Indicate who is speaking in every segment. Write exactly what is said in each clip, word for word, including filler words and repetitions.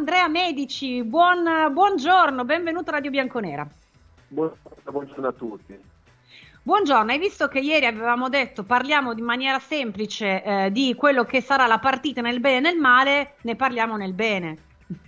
Speaker 1: Andrea Medici. Buon, buongiorno, benvenuto a Radio Bianconera.
Speaker 2: Buongiorno, buongiorno a tutti.
Speaker 1: Buongiorno, hai visto che ieri avevamo detto parliamo in maniera semplice eh, di quello che sarà la partita nel bene e nel male, ne parliamo nel bene.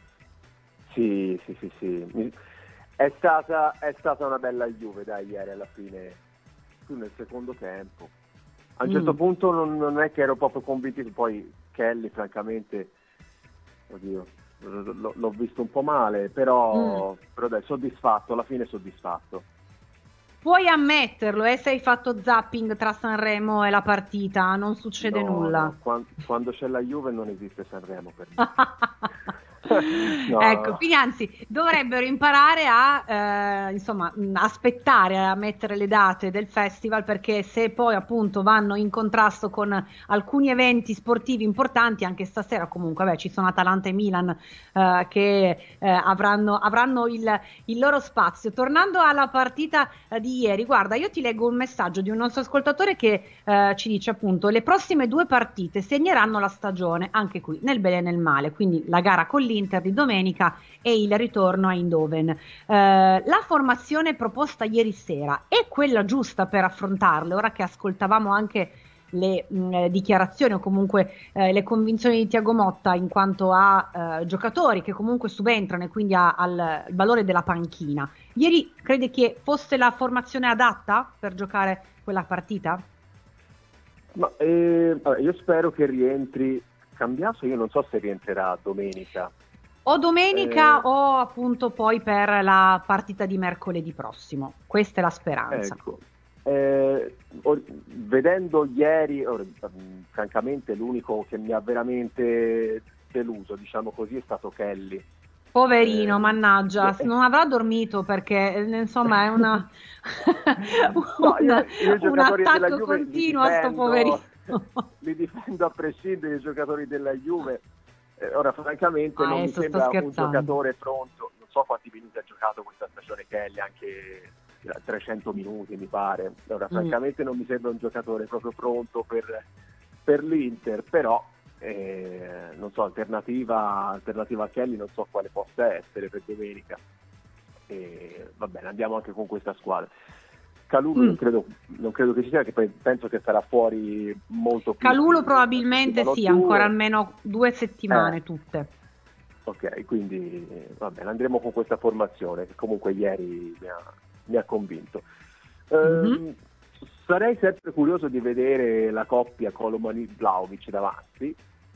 Speaker 2: Sì, sì, sì, sì. È stata, è stata una bella Juve, dai, ieri alla fine, più nel secondo tempo. A un certo mm. punto non, non è che ero proprio convinto, poi Kelly francamente, oddio, l- l'ho visto un po' male, però, mm. però dai, soddisfatto, alla fine soddisfatto.
Speaker 1: Puoi ammetterlo, eh, se hai fatto zapping tra Sanremo e la partita, non succede
Speaker 2: no,
Speaker 1: nulla.
Speaker 2: No, quando, quando c'è la Juve non esiste Sanremo per me.
Speaker 1: No. Ecco, quindi anzi dovrebbero imparare a eh, insomma aspettare a mettere le date del festival, perché se poi appunto vanno in contrasto con alcuni eventi sportivi importanti, anche stasera comunque beh, ci sono Atalanta e Milan eh, che eh, avranno, avranno il, il loro spazio. Tornando alla partita eh, di ieri, guarda, io ti leggo un messaggio di un nostro ascoltatore che eh, ci dice appunto: le prossime due partite segneranno la stagione, anche qui nel bene e nel male, quindi la gara con l'Inter di domenica e il ritorno a Eindhoven. Eh, la formazione proposta ieri sera è quella giusta per affrontarle, ora che ascoltavamo anche le mh, dichiarazioni o comunque eh, le convinzioni di Thiago Motta in quanto a eh, giocatori che comunque subentrano e quindi a, al, al valore della panchina. Ieri crede che fosse la formazione adatta per giocare quella partita?
Speaker 2: Ma, eh, io spero che rientri Cambiaso, io non so se rientrerà domenica.
Speaker 1: O domenica
Speaker 2: eh,
Speaker 1: o appunto poi per la partita di mercoledì prossimo. Questa è la speranza.
Speaker 2: Ecco. Eh, or, vedendo ieri, or, francamente l'unico che mi ha veramente deluso, diciamo così, è stato Kelly.
Speaker 1: Poverino,
Speaker 2: eh,
Speaker 1: mannaggia,
Speaker 2: eh,
Speaker 1: non avrà dormito perché insomma è una
Speaker 2: no, io, io
Speaker 1: un, un attacco continuo a sto poverino.
Speaker 2: Li difendo a prescindere i giocatori della Juve. Eh, ora francamente ah, non mi sembra un giocatore pronto, non so quanti minuti ha giocato questa stagione Kelly, anche trecento minuti mi pare. Ora mm. francamente non mi sembra un giocatore proprio pronto per, per l'Inter, però eh, non so, alternativa, alternativa a Kelly non so quale possa essere per domenica. E, va bene, andiamo anche con questa squadra. Calulu mm. non, credo, non credo che ci sia, che poi penso che sarà fuori molto più.
Speaker 1: Calulu probabilmente sì, due. ancora almeno due settimane eh. tutte.
Speaker 2: Ok, quindi va bene, andremo con questa formazione che comunque ieri mi ha, mi ha convinto. Mm-hmm. Ehm, sarei sempre curioso di vedere la coppia Kolomani-Vlahovic davanti,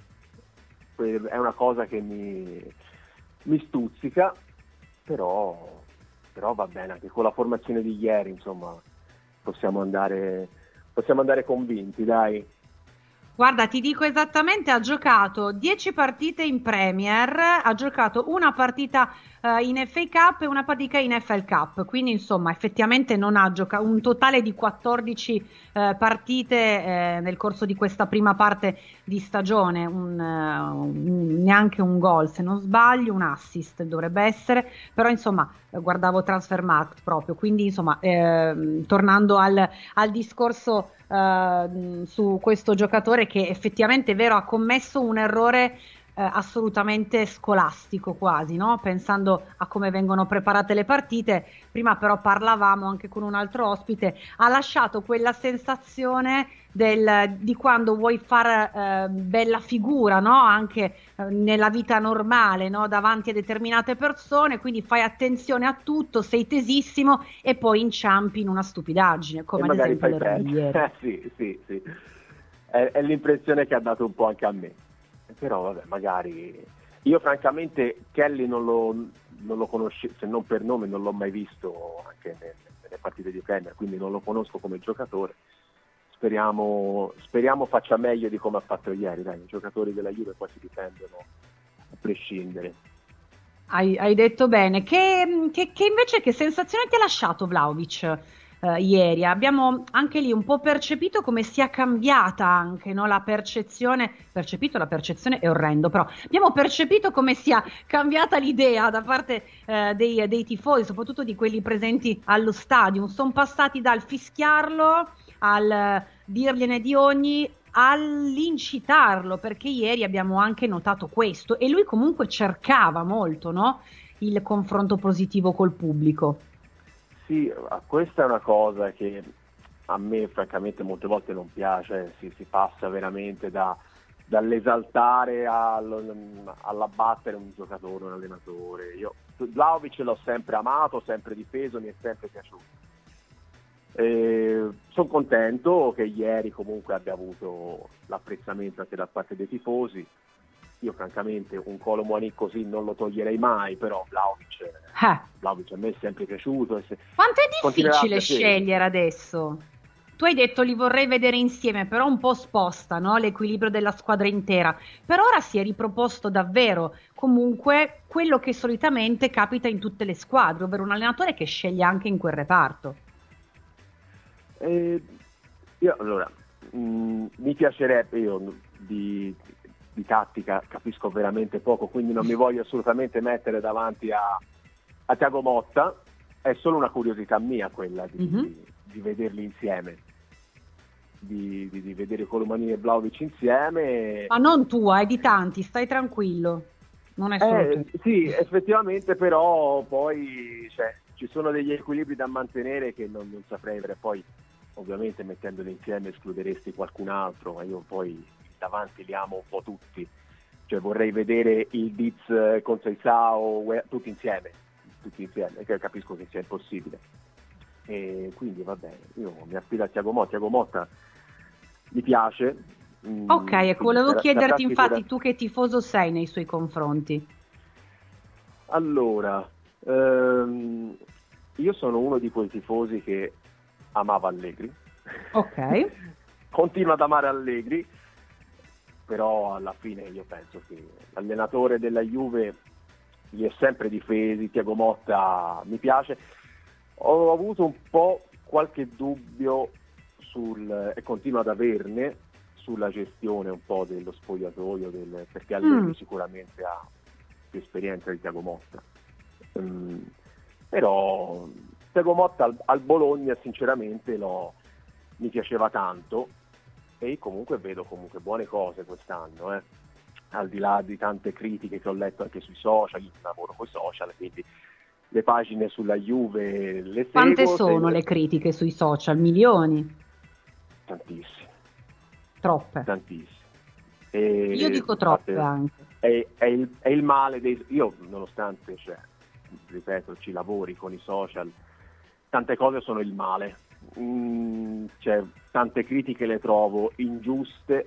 Speaker 2: è una cosa che mi, mi stuzzica, però... però va bene, anche con la formazione di ieri insomma possiamo andare possiamo andare convinti, dai.
Speaker 1: Guarda, ti dico esattamente, ha giocato dieci partite in Premier, ha giocato una partita uh, in F A Cup e una partita in F L Cup, quindi insomma effettivamente non ha giocato un totale di quattordici uh, partite eh, nel corso di questa prima parte di stagione, un, uh, un, neanche un gol se non sbaglio, un assist dovrebbe essere, però insomma guardavo Transfermarkt proprio, quindi insomma eh, tornando al, al discorso Uh, su questo giocatore che effettivamente è vero ha commesso un errore uh, assolutamente scolastico quasi, no? Pensando a come vengono preparate le partite. Prima però parlavamo anche con un altro ospite, ha lasciato quella sensazione del, di quando vuoi fare uh, bella figura, no? Anche uh, nella vita normale, no? Davanti a determinate persone, quindi fai attenzione a tutto, sei tesissimo e poi inciampi in una stupidaggine come ad esempio l'errore di ieri.
Speaker 2: Eh, sì, sì, sì. È, è l'impressione che ha dato un po' anche a me, però vabbè, magari io francamente Kelly non lo, non lo conoscevo, se non per nome non l'ho mai visto anche nelle, nelle partite di Premier, quindi non lo conosco come giocatore. Speriamo, speriamo faccia meglio di come ha fatto ieri, dai, i giocatori della Juve poi si difendono a prescindere.
Speaker 1: Hai, hai detto bene. Che, che, che invece che sensazione ti ha lasciato Vlahovic eh, ieri? Abbiamo anche lì un po' percepito come sia cambiata anche, no? La percezione, percepito la percezione è orrendo, però abbiamo percepito come sia cambiata l'idea da parte eh, dei, dei tifosi, soprattutto di quelli presenti allo stadio. Sono passati dal fischiarlo al dirgliene di ogni all'incitarlo, perché ieri abbiamo anche notato questo e lui comunque cercava molto, no? Il confronto positivo col pubblico.
Speaker 2: Sì, questa è una cosa che a me francamente molte volte non piace, si, si passa veramente da, dall'esaltare al, all'abbattere un giocatore, un allenatore. Io Vlahovic l'ho sempre amato, sempre difeso, mi è sempre piaciuto. Sono contento che ieri comunque abbia avuto l'apprezzamento anche da parte dei tifosi. Io francamente un Kolo Muani così non lo toglierei mai, però Vlahovic, eh. Vlahovic a me è sempre piaciuto. E se
Speaker 1: quanto è difficile scegliere adesso? Tu hai detto li vorrei vedere insieme, però un po' sposta, no? L'equilibrio della squadra intera. Per ora si è riproposto davvero comunque quello che solitamente capita in tutte le squadre, ovvero un allenatore che sceglie anche in quel reparto.
Speaker 2: Eh, io allora mh, mi piacerebbe, io di, di tattica capisco veramente poco, quindi non mi voglio assolutamente mettere davanti a, a Thiago Motta, è solo una curiosità mia quella di, mm-hmm. di, di vederli insieme. Di, di, di vedere Kolo Muani e Vlahovic insieme.
Speaker 1: Ma non tua, è di tanti, stai tranquillo. Non è solo
Speaker 2: eh,
Speaker 1: tu.
Speaker 2: Sì, effettivamente, però poi cioè, ci sono degli equilibri da mantenere che non, non saprei vedere. Poi ovviamente mettendoli insieme escluderesti qualcun altro, ma io poi davanti li amo un po' tutti. Cioè vorrei vedere il Diz con Seisao tutti insieme, tutti insieme, che capisco che sia impossibile. E quindi va bene, io mi affido a Thiago Motta. Thiago Motta mi piace.
Speaker 1: Ok, ecco, volevo chiederti infatti tu che tifoso sei nei suoi confronti.
Speaker 2: Allora, ehm, io sono uno di quei tifosi che amava Allegri.
Speaker 1: Ok.
Speaker 2: Continua ad amare Allegri, però alla fine io penso che l'allenatore della Juve li è sempre difesi. Thiago Motta mi piace. Ho avuto un po' qualche dubbio sul, e continuo ad averne, sulla gestione un po' dello spogliatoio, del, perché Allegri mm. sicuramente ha più esperienza di Thiago Motta. Um, però Thiago Motta al, al Bologna sinceramente lo, mi piaceva tanto e comunque vedo comunque buone cose quest'anno, eh. Al di là di tante critiche che ho letto anche sui social, io lavoro con i social, quindi le pagine sulla Juve le seguo.
Speaker 1: Quante sono
Speaker 2: sempre...
Speaker 1: le critiche sui social? Milioni?
Speaker 2: Tantissime.
Speaker 1: Troppe.
Speaker 2: Tantissime. E
Speaker 1: io dico troppe anche.
Speaker 2: È, è, il, è il male dei... Io nonostante, cioè, ripeto, ci lavori con i social, tante cose sono il male. Mm, cioè, tante critiche le trovo ingiuste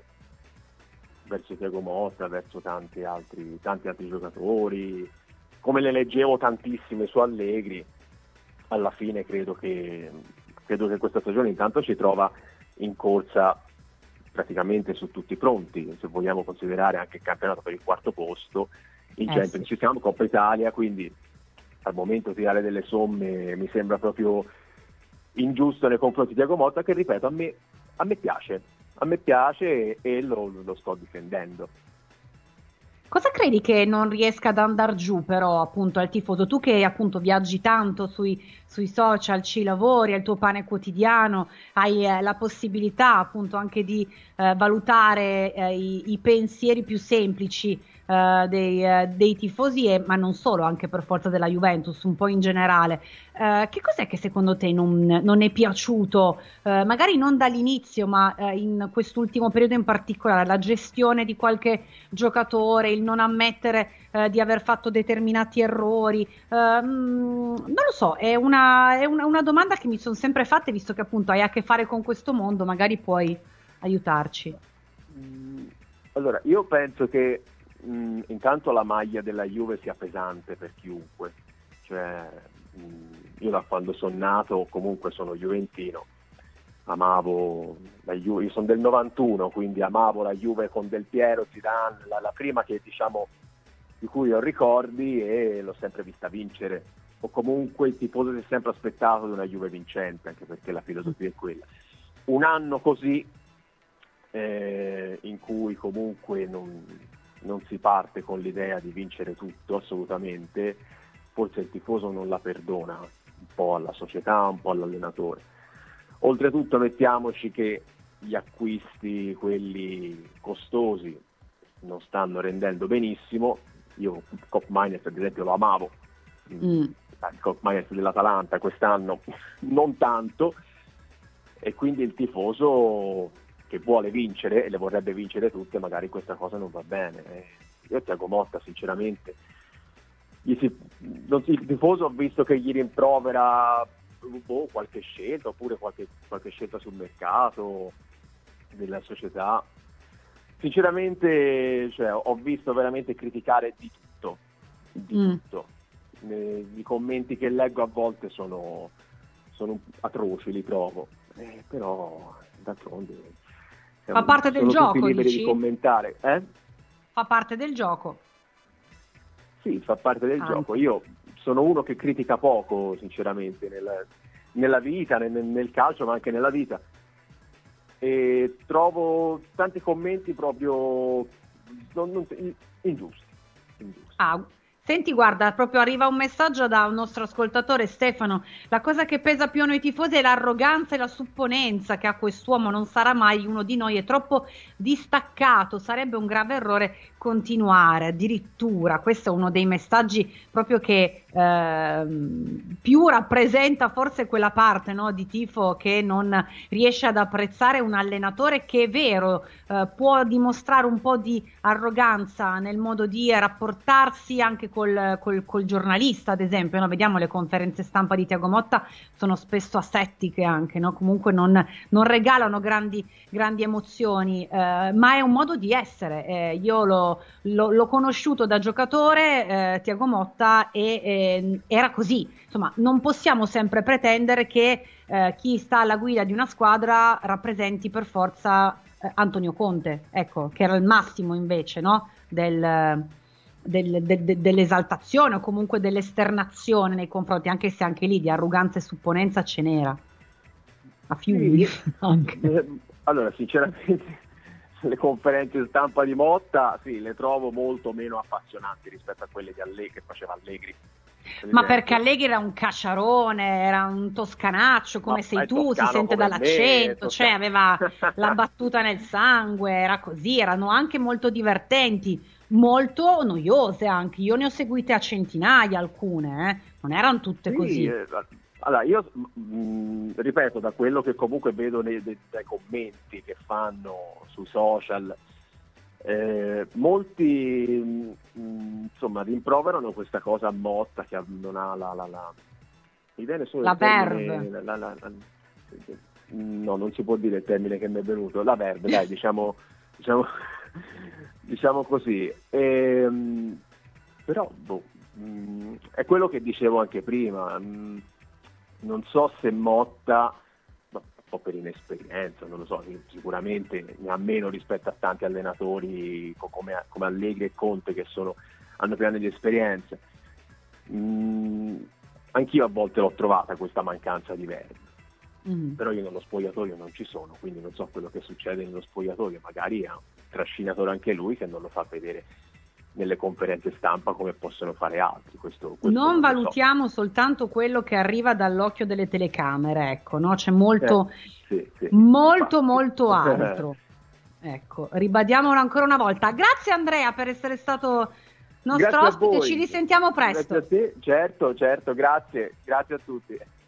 Speaker 2: verso Thiago Motta, verso tanti altri, tanti altri giocatori. Come le leggevo tantissime su Allegri, alla fine credo che, credo che questa stagione intanto ci trova in corsa praticamente su tutti i fronti, se vogliamo considerare anche il campionato per il quarto posto, in eh Champions sì. Ci siamo, Coppa Italia, quindi al momento tirare delle somme mi sembra proprio ingiusto nei confronti di Thiago Motta, che ripeto a me, a me piace, a me piace e lo, lo sto difendendo.
Speaker 1: Cosa credi che non riesca ad andar giù però appunto al tifoso? Tu che appunto viaggi tanto sui, sui social, ci lavori, è il tuo pane quotidiano, hai eh, la possibilità appunto anche di eh, valutare eh, i, i pensieri più semplici eh, dei, eh, dei tifosi, e, ma non solo, anche per forza della Juventus, un po' in generale. Eh, che cos'è che secondo te non, non è piaciuto, eh, magari non dall'inizio, ma eh, in quest'ultimo periodo in particolare, la gestione di qualche giocatore, il non ammettere eh, di aver fatto determinati errori? Eh, non lo so, è, una, è una, una domanda che mi sono sempre fatta, visto che appunto hai a che fare con questo mondo, magari puoi aiutarci.
Speaker 2: Allora, io penso che mh, intanto la maglia della Juve sia pesante per chiunque, cioè io da quando sono nato comunque sono juventino, amavo la Juve, io sono del novantuno, quindi amavo la Juve con Del Piero, Zidane, la, la prima che diciamo di cui ho ricordi, e l'ho sempre vista vincere, o comunque il tifoso si è sempre aspettato di una Juve vincente, anche perché la filosofia è quella. Un anno così eh, in cui comunque non, non si parte con l'idea di vincere tutto assolutamente, forse il tifoso non la perdona, un po' alla società, un po' all'allenatore. Oltretutto mettiamoci che gli acquisti, quelli costosi, non stanno rendendo benissimo. Io Koop Meiners ad esempio lo amavo, mm. il Koop Meiners dell'Atalanta quest'anno non tanto, e quindi il tifoso che vuole vincere e le vorrebbe vincere tutte, magari questa cosa non va bene. Io Thiago Motta sinceramente, gli si, non, il tifoso ho visto che gli rimprovera boh, qualche scelta, oppure qualche, qualche scelta sul mercato della società. Sinceramente, cioè, ho visto veramente criticare di tutto, di mm. tutto. Eh, I commenti che leggo a volte sono, sono atroci, li trovo, eh, però d'altronde
Speaker 1: fa parte del gioco,
Speaker 2: liberi
Speaker 1: dici?
Speaker 2: Di commentare. Eh?
Speaker 1: Fa parte del gioco.
Speaker 2: Sì, fa parte del Anche. gioco. Io sono uno che critica poco, sinceramente, nel, nella vita, nel, nel calcio, ma anche nella vita. E trovo tanti commenti proprio non, non, ingiusti, ingiusti.
Speaker 1: Ah, senti, guarda, proprio arriva un messaggio da un nostro ascoltatore, Stefano. La cosa che pesa più a noi tifosi è l'arroganza e la supponenza che ha quest'uomo, non sarà mai uno di noi, è troppo distaccato, sarebbe un grave errore continuare. Addirittura questo è uno dei messaggi proprio che eh, più rappresenta forse quella parte, no, di tifo che non riesce ad apprezzare un allenatore che, è vero, eh, può dimostrare un po' di arroganza nel modo di rapportarsi anche col, col, col giornalista, ad esempio, no? Vediamo le conferenze stampa di Thiago Motta, sono spesso asettiche anche, no? Comunque non, non regalano grandi, grandi emozioni, eh, ma è un modo di essere. Eh, io lo L'ho, l'ho conosciuto da giocatore, eh, Thiago Motta, e eh, era così. Insomma, non possiamo sempre pretendere che eh, chi sta alla guida di una squadra rappresenti per forza eh, Antonio Conte, ecco, che era il massimo invece, no? del, del, de, de, dell'esaltazione o comunque dell'esternazione nei confronti, anche se anche lì di arroganza e supponenza ce n'era a fiumi. Sì. Anche.
Speaker 2: Eh, allora, sinceramente le conferenze stampa di Motta sì, le trovo molto meno appassionanti rispetto a quelle di Allegri, che faceva Allegri.
Speaker 1: Ma perché Allegri era un cacciarone, era un toscanaccio come Ma sei tu, si sente dall'accento, me, cioè aveva la battuta nel sangue, era così, erano anche molto divertenti, molto noiose anche, io ne ho seguite a centinaia alcune, eh? Non erano tutte
Speaker 2: sì,
Speaker 1: così.
Speaker 2: Eh, allora io mh, ripeto, da quello che comunque vedo nei, dai, dai commenti che fanno sui social, eh, molti mh, insomma rimproverano questa cosa a Motta, che non ha la la la mi viene solo
Speaker 1: la
Speaker 2: il termine, la, la, la, la, no, non si può dire il termine che mi è venuto, la verve, dai, diciamo diciamo diciamo così, e, mh, però boh, mh, è quello che dicevo anche prima. Mh, non so se Motta, un po' per inesperienza, non lo so, sicuramente ne ha meno rispetto a tanti allenatori come, come Allegri e Conte, che sono, hanno più anni di esperienza. Mm, anch'io a volte l'ho trovata questa mancanza di verve, mm. però io nello spogliatoio non ci sono, quindi non so quello che succede nello spogliatoio, magari è un trascinatore anche lui che non lo fa vedere nelle conferenze stampa come possono fare altri. Questo, questo
Speaker 1: non, non valutiamo
Speaker 2: so.
Speaker 1: soltanto quello che arriva dall'occhio delle telecamere, ecco, no? C'è molto,
Speaker 2: eh, sì, sì,
Speaker 1: molto,
Speaker 2: infatti.
Speaker 1: molto altro. Ecco, ribadiamolo ancora una volta. Grazie Andrea per essere stato nostro
Speaker 2: grazie
Speaker 1: ospite, ci risentiamo presto.
Speaker 2: Grazie a te, certo, certo, grazie, grazie a tutti.